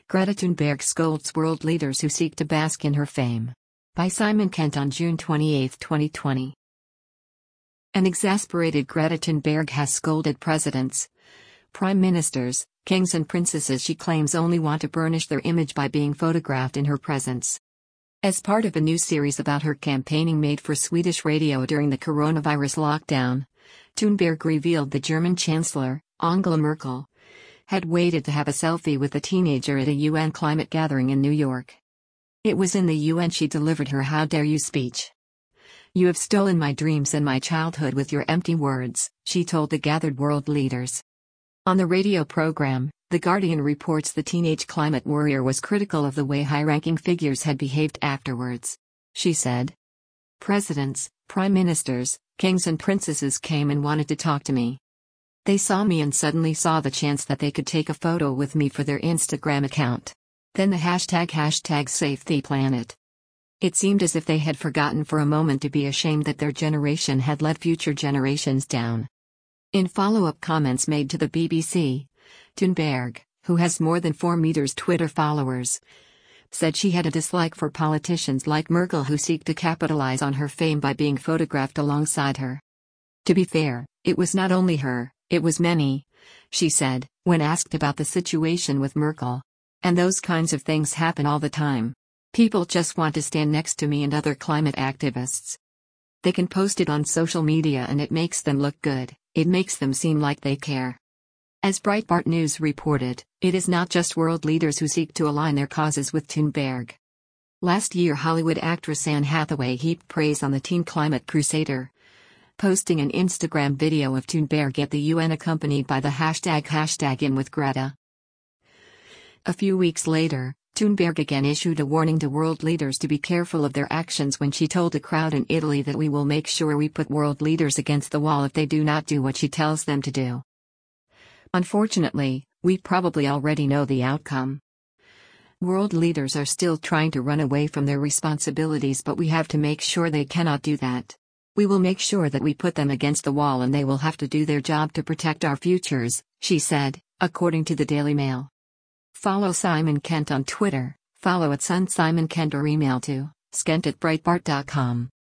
Greta Thunberg scolds world leaders who seek to bask in her fame. By Simon Kent on June 28, 2020. An exasperated Greta Thunberg has scolded presidents, prime ministers, kings and princesses she claims only want to burnish their image by being photographed in her presence. As part of a new series about her campaigning made for Swedish radio during the coronavirus lockdown, Thunberg revealed the German Chancellor, Angela Merkel, had waited to have a selfie with a teenager at a UN climate gathering in New York. It was in the UN she delivered her "How dare you" speech. "You have stolen my dreams and my childhood with your empty words," she told the gathered world leaders. On the radio program, The Guardian reports the teenage climate warrior was critical of the way high-ranking figures had behaved afterwards. She said, "Presidents, prime ministers, kings and princesses came and wanted to talk to me. They saw me and suddenly saw the chance that they could take a photo with me for their Instagram account. Then the hashtag Save the Planet. It seemed as if they had forgotten for a moment to be ashamed that their generation had let future generations down." In follow-up comments made to the BBC, Thunberg, who has more than 4 million Twitter followers, said she had a dislike for politicians like Merkel who seek to capitalize on her fame by being photographed alongside her. "To be fair, it was not only her, it was many," she said, when asked about the situation with Merkel. "And those kinds of things happen all the time. People just want to stand next to me and other climate activists. They can post it on social media and it makes them look good, it makes them seem like they care." As Breitbart News reported, it is not just world leaders who seek to align their causes with Thunberg. Last year, Hollywood actress Anne Hathaway heaped praise on the teen climate crusader, posting an Instagram video of Thunberg at the UN accompanied by the hashtag #InWithGreta. A few weeks later, Thunberg again issued a warning to world leaders to be careful of their actions when she told a crowd in Italy that "we will make sure we put world leaders against the wall if they do not do what she tells them to do." Unfortunately, we probably already know the outcome. World leaders are still trying to run away from their responsibilities, but we have to make sure they cannot do that. "We will make sure that we put them against the wall and they will have to do their job to protect our futures," she said, according to the Daily Mail. Follow Simon Kent on Twitter, follow @SunSimonKent or email to skent@breitbart.com.